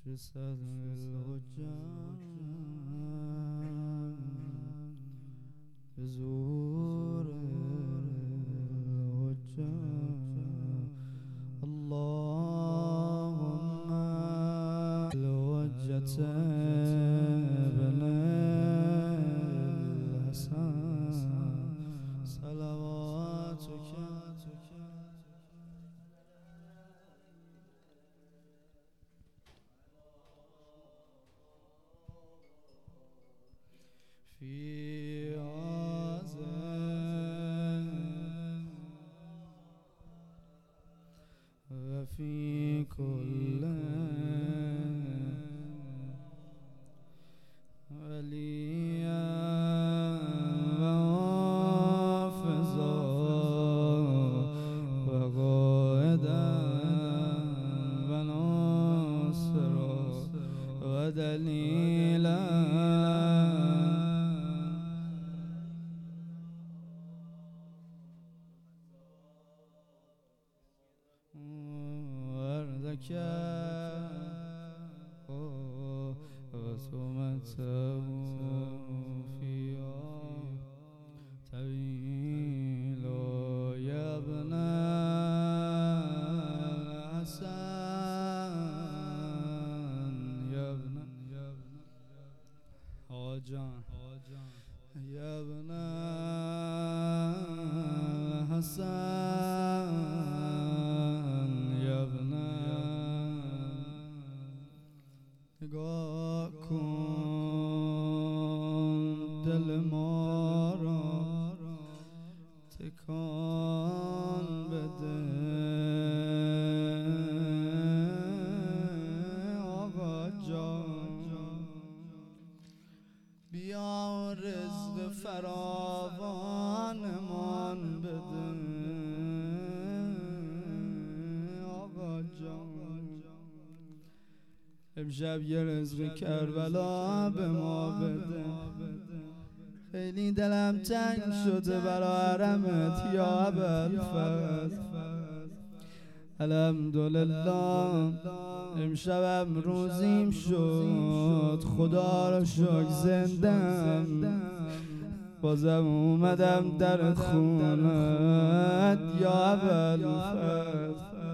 جسد الحجام بزور الحجام اللهم الحجة بن الحسن صلواتك في عزم وفي كل وليا وحافظا وقائدا وناصرا ودليلا وردك وسمته فيها طويل يا ابن الحسن يا ابن حاجان يا ابن الحسن يا ابن نگاه کن دل ما را تکان بده آقا جان بیا رزق فراوانمان بده آقا جان امشب یه رزق کربلا به ما بده خیلی دلم تنگ شده برا حرمت یا ابوالفضل الحمدلله امشبم روزیم شد خدا رو شکر زندم بازم اومدم در خونت یا ابوالفضل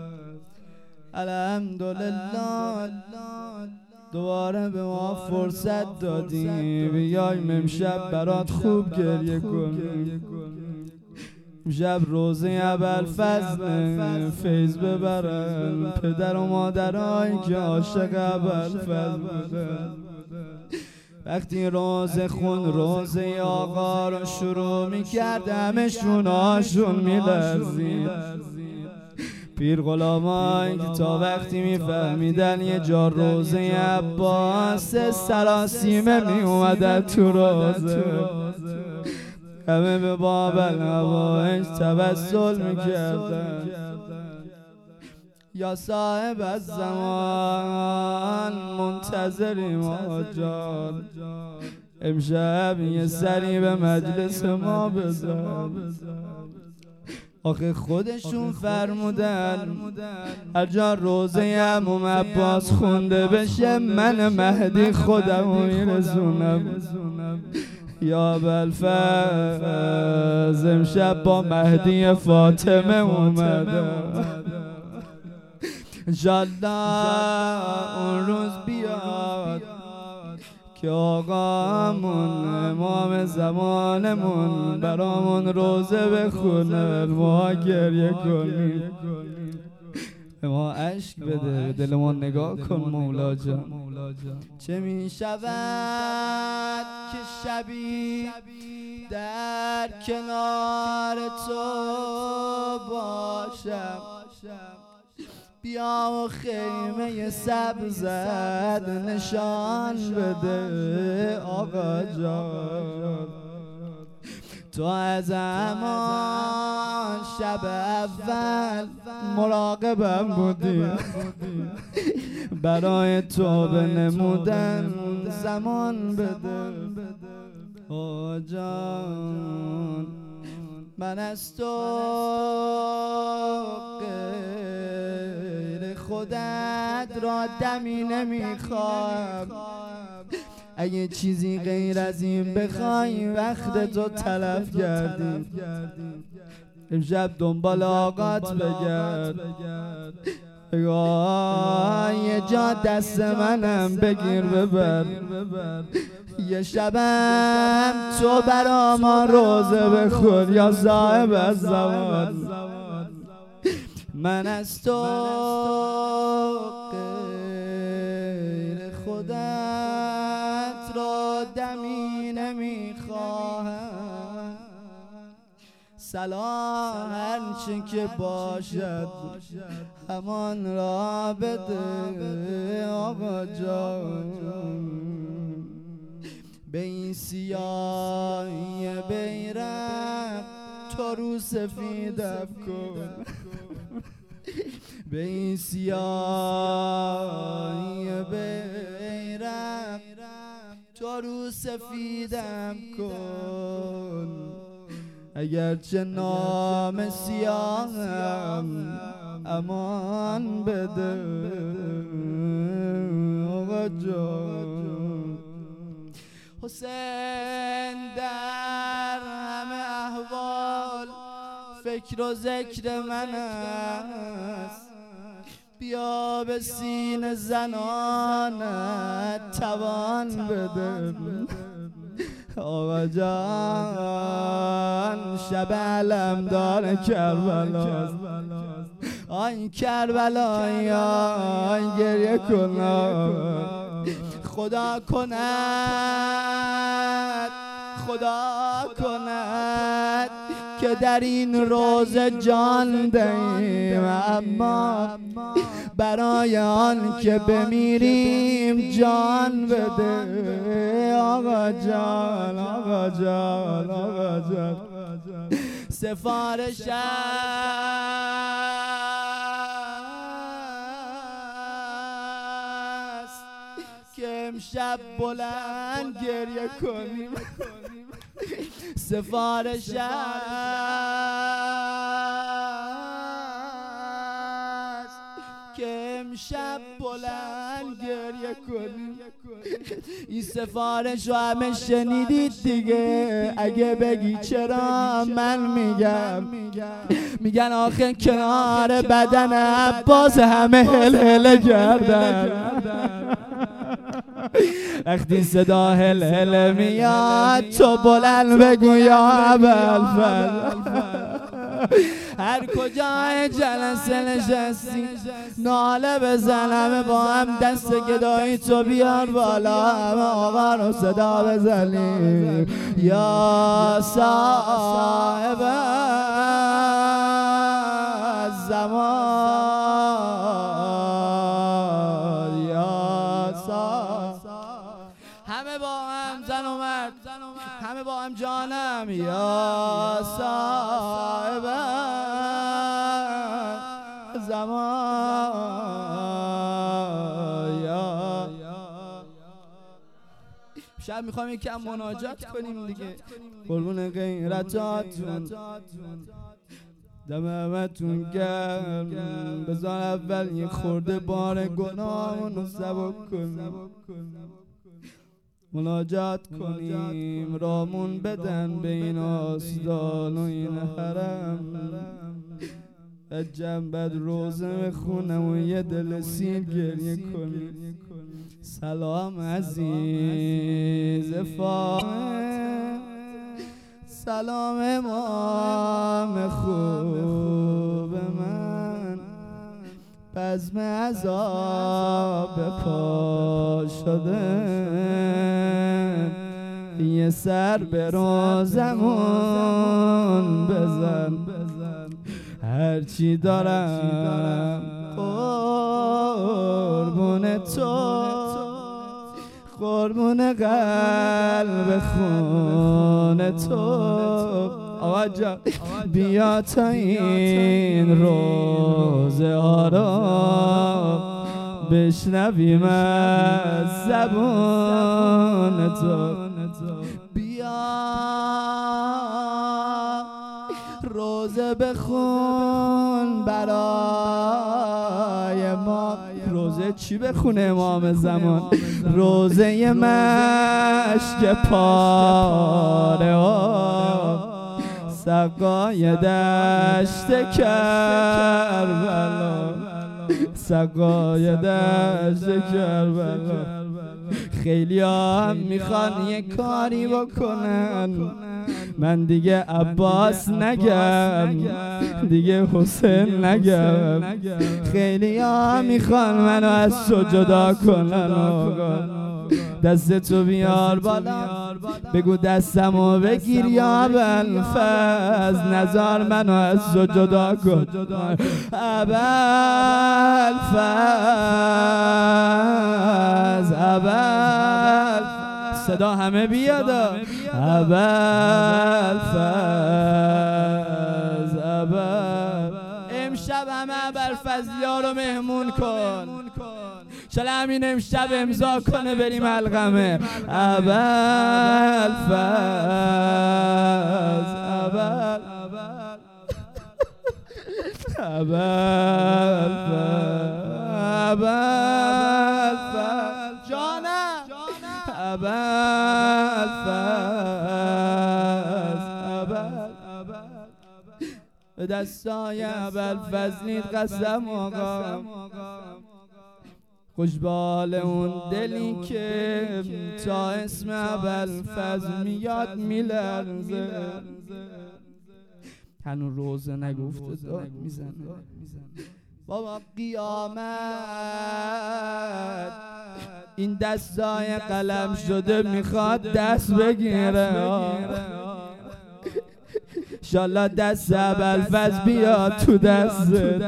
الحمدلله دوباره به ما فرصت دادی بیایم امشب برات خوب گریه کنیم امشب روزه ابوالفضل فیض ببرن پدر و مادرایی که عاشق ابوالفضل بودن وقتی روزه خون روزه آقا رو شروع میکرد همشون هاشون میلرزید پیر غلامایی که تا وقتی میفهمیدن یه جا روزه عباس سراسیمه میومدن تو روزه همه به باب الهوایج توسل میکردن یا صاحب الزمان منتظریم آجان امشب یه سری به مجلس ما بزن آخه خودشون فرمودن هر جا روزه عموم عباس خونده بشه من مهدی خودمو میرسونم یا ابوالفضل امشب با مهدی فاطمه اومدم انشالله اون روز بیاد که آقامون امام زمانمون برامون روزه بخونه ما گریه کنیم به ما عشق بده به دل ما نگاه کن مولا جان چه می شود که شبی در کنار تو باشم بیا و خیمه سبزت نشان بده آقا جان تو از همان شب اول مراقبم بودی برای تو بنمودن زمان بده آقا جان من از تو غیر خودت را دمی نمیخوام. اگه چیزی غیر از این بخوای وقت تو تلف کردی. امشب دنبال آقات بگرد، یه جا دست منم بگیر ببر. یه شبم تو برا ما روزه بخور یا صاحب از زمان. من از تو غیر خودت را دمی نمیخواهم. سلام هرچه که باشد همان را بده آقا جان. به این سیاهی بیرق تو رو سفیدم کن. به این سیاهی بیرق تو رو سفیدم کن. اگرچه نام سیاهم امان بده آقا جان. حسین در همه احوال فکر و ذکر من است. بیا به سینه زنانت توان بده آقا جان. شب علمدار کربلاست. آی کربلایی آی گریه کن. خدا کند که در این روز جان دهیم، اما برای آن که بمیریم جان بده آقا جان. آقا جان آقا جان سفارش است که امشب بلند گریه کنیم. سفارش است که امشب بلند گریه کنیم. این سفارش رو همه شنیدید دیگه. اگه بگی چرا من میگن آخه کنار بدن عباس همه هل هل کردن. وقتی صدا هل هل میاد تو بلند بگو یا ابوالفضل. هر کجای جلسه نشستی ناله بزن، همه با هم دست گدایی تو بیار بالا، همه آقا رو صدا بزنی یا صاحب الزمان یا صاحب. همه با هم زن و مرد، همه با هم جانم یا صاحب زمان یا. شب میخوام یکم مناجات کنیم دیگه. قربون غیرتاتون دم همتون گرم. بذار اول یه خورده بار گناهمونو سبک کنیم، مناجات کنیم، رامون بدن به این آستان و این حرم. جنبت روزه بخونم و یه دل سیر گریه کنیم. سلام عزیز فاطمه، سلام امام خوب من. بزم عذاب پا شده، یه سر به روزمون بزن. هرچی دارم قربون تو، قربون قلب خون تو. آقا جان بیا تا این روزه ها را بشنویم از زبان تو. بیا کی بخونه امام زمان؟ روزه مشک پاره سقای دشت کربلا، سقای دشت کربلا. خیلی هم میخوان یه کاری بکنن، من دیگه عباس نگم، دیگه حسین نگم. خیلی هم میخوان منو از تو جدا کنن. آقا دستتو بیار بالا، بگو دستمو بگیر یا ابوالفضل، نزار منو از تو جدا کن. ابوالفضل، ابوالفضل، صدا همه بیاد. ابوالفضل، ابوالفضل، امشب همه ابوالفضلیا رو مهمون کن. چلا همین امشب امضا کنه بریم علقمه. ابوالفضل، ابوالفضل، جانم ابوالفضل، به دستای ابوالفضلید قسم آقا، خوشبال اون دلی که تا اسم ابوالفضل میاد میلرزه. هنوز روزه نگفته داد میزنه. بابا قیامت این دستای قلم شده میخواد دست بگیره. انشالله دست ابوالفضل بیاد تو دست،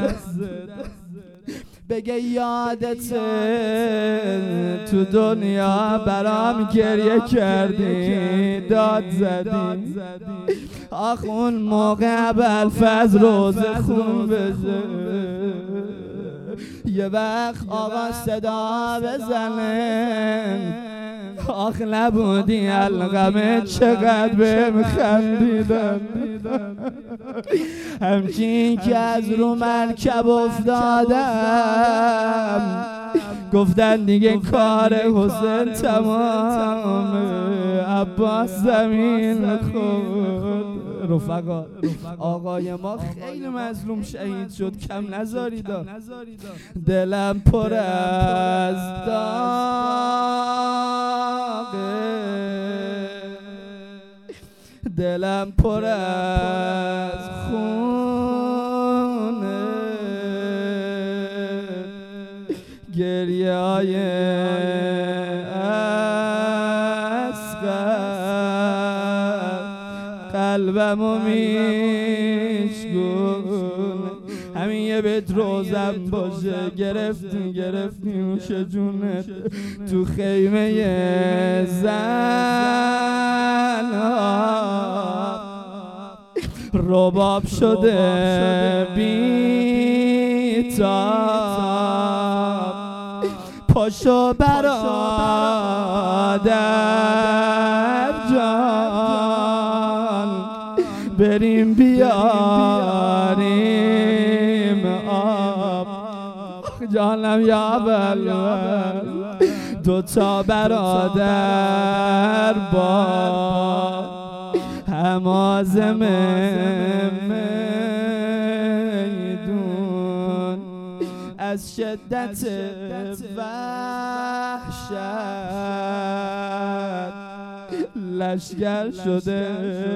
بگه یادت تو دنیا برام گریه کردی، داد زدی. آخ اون موقع ابوالفضل روزه خون بشه، یه وقت آقا صدا بزنه. آخ نبودی علقمه چقدر بهم خندیدن، همچین که از رو مرکب افتادم گفتن دیگه کار حسین تمامه، عباس زمین خورد. رفقا آقای ما خیلی مظلوم شهید شد، کم نذارید. دلم پر از داغه، دلم پر از خونه، گریه های قلبمو میشگونه. همین یه بیت روزم باشه، گرفتی نوش جونت تو خیمه زن رباب شده بی‌تاب. پاشو برادر جان بریم بیاریم آب. جانم یا ابوالفضل، دوتا برادر با همازم میدون از شدت وحشت لشگر شده.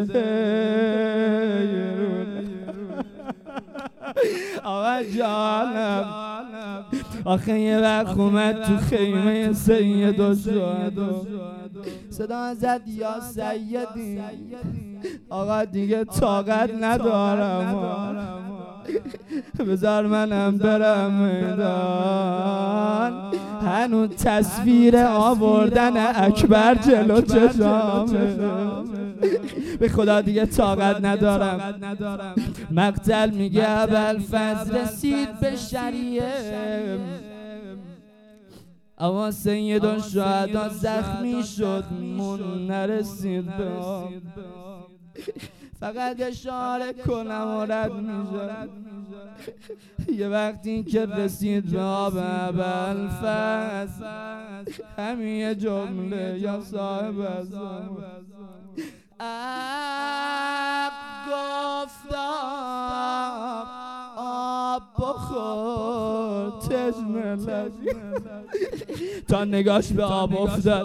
آقا جانم آخه یه وقت اومد تو خیمه سید و شهدا، صدا زد یا سیدی. آقا دیگه طاقت ندارم، بذار منم برم میدان. هنوز تصویر آوردن اکبر جلو چشامه، به خدا دیگه طاقت ندارم. مقتل میگه ابوالفضل رسید به شریعه، اما سید و شهدا زخمی شد مون نرسید به آب. فقط اشاره کنم و رد میشه. یه وقتی که رسید به آب ابوالفضل، همین یه جمله یا صاحب ازم گفتم آب بخور تشنه لبی، تا نگاش به آب افتاد.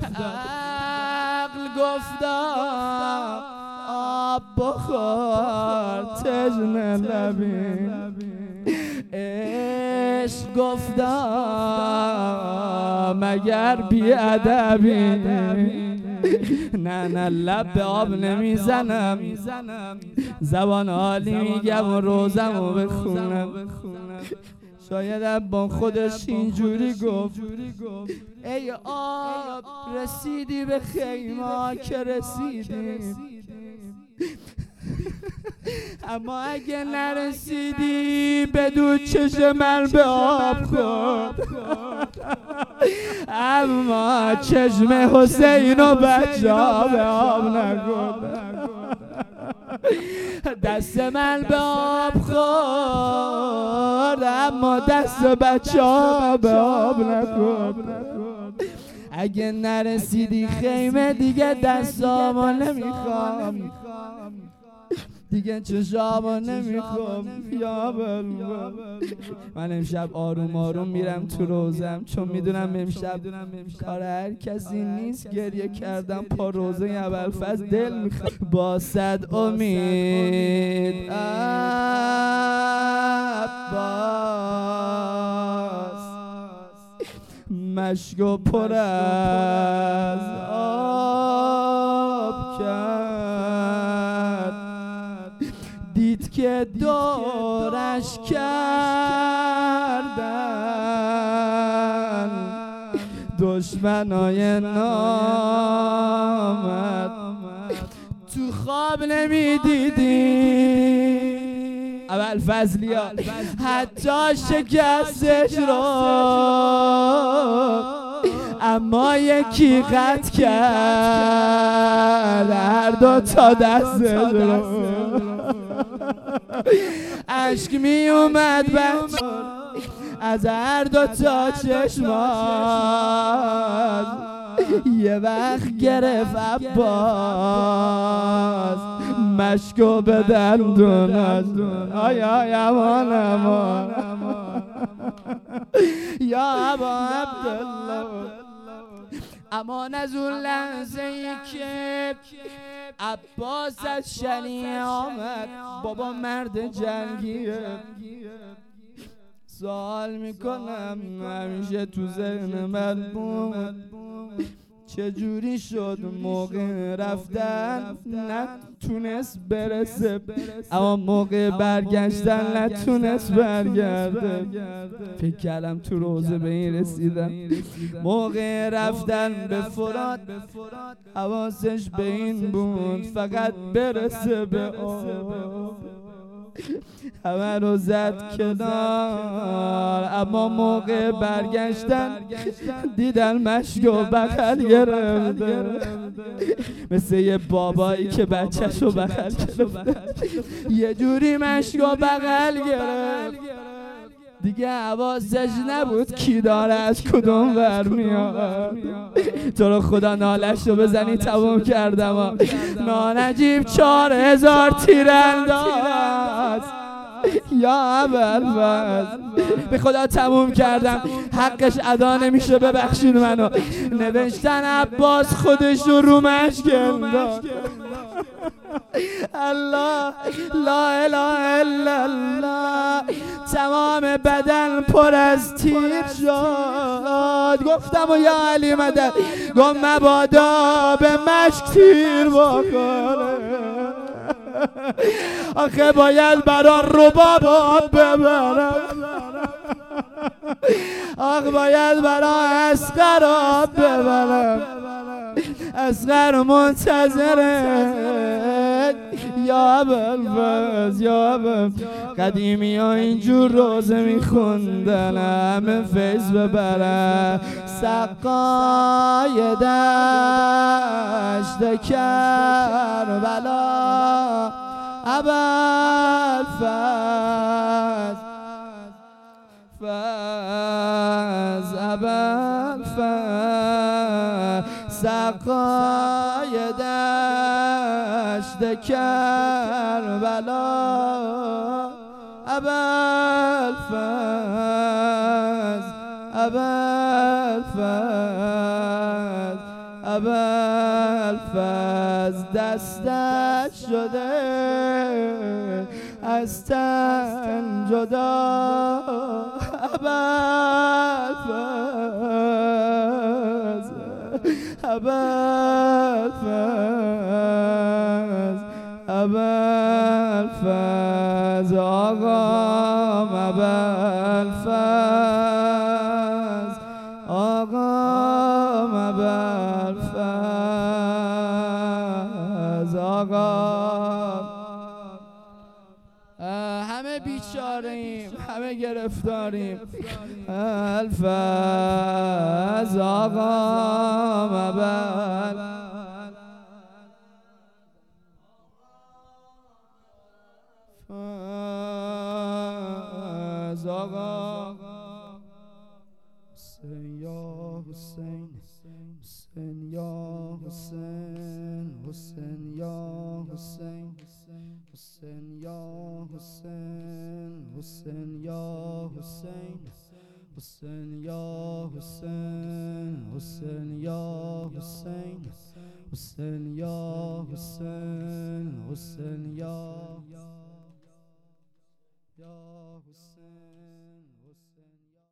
عقل گفتم آب بخور تشنه لبی، عشق گفتم مگر بی‌ادبی، نه لب به آب نمیزنم، زبان عالی میگم و روزمو بخونم. شاید با خودش اینجوری گفت ای آب رسیدی به خیمه که رسیدی، اما اگه نرسیدی بدون چشم من به آب خورد، اما چشم حسین و بچه ها به آب نخورد. دست من به آب خورد، اما دست بچه ها به آب نخورد. اگه نرسیدی خیمه دیگه دستامو نمیخوام، دیگه چشامو نمیخوام. یا بلبل من امشب آروم آروم میرم تو روزم، چون میدونم امشب کار هر کسی نیست. گریه کردم پا روزه ابوالفضل دل میخواد. با صد امید عباس مشکو پر از آب کرد، دید که دورش کردن دشمنای نامد. تو خواب نمیدیدی ابوالفضلیا حتی شکستش رو، اما یکی قطع کرد هر دو تا دستش رو. اشک می اومد بچه از هر دو تا چشماش، یه وقت گرفت عباس مشکو به دندوناش. آی امان امان یا ابا عبدالله، امان از اون لحظه ای که عباس از شنیه آمد. بابا مرد جنگیه، سوال میکنم همیشه تو ذهن من بود چجوری شد موقع رفتن نتونست برسه، اما موقع برگشتن نتونست برگرده. فکر کردم تو روزه به این رسیدم، موقع رفتن به فرات حواسش به این بود فقط برسه به آب. همه رو زد کنار، اما موقع برگشتن دیدن مشک و بغل گرفته، مثل یه بابایی که بچه‌ش رو بغل گرفته، یه جوری مشک و بغل گرفت دیگه حواسش نبود کی داره از کدوم ور میاد. تو رو خدا نالش رو بزنی تموم کردم. نانجیب 4000 تیرانداز یا ابوالفضل، به خدا تموم کردم، حقش ادا نمیشه، ببخشید منو. نوشتن عباس خودش رو مشک انداخت. الله لا اله الا الله، تمام بدن پر از تیر شد. گفتم و یا علی مدد، گم مبادا به مشک تیر بخوره. آخه باید برا رباب آب ببرم، آخ باید برا اصغر آب ببرم. اصغر منتظره یا ابوالفضل یا ابوالفضل. قدیمی ها اینجور روزه میخوندن همه فیض ببرن. سقای دشت کربلا ابوالفضل سقای دشت کربلا ابوالفضل ابوالفضل دستش شده از تن جدا ابوالفضل آقام ابوالفضل آقام ابوالفضل آقام. همه بیچاره‌ایم، همه گرفتاریم. الفضل آقام ابوالفضل آقا. حسین یا حسین، حسین یا حسین، حسین یا حسین، حسین یا حسین، حسین یا حسین، حسین یا حسین، حسین یا حسین، حسین یا حسین، حسین یا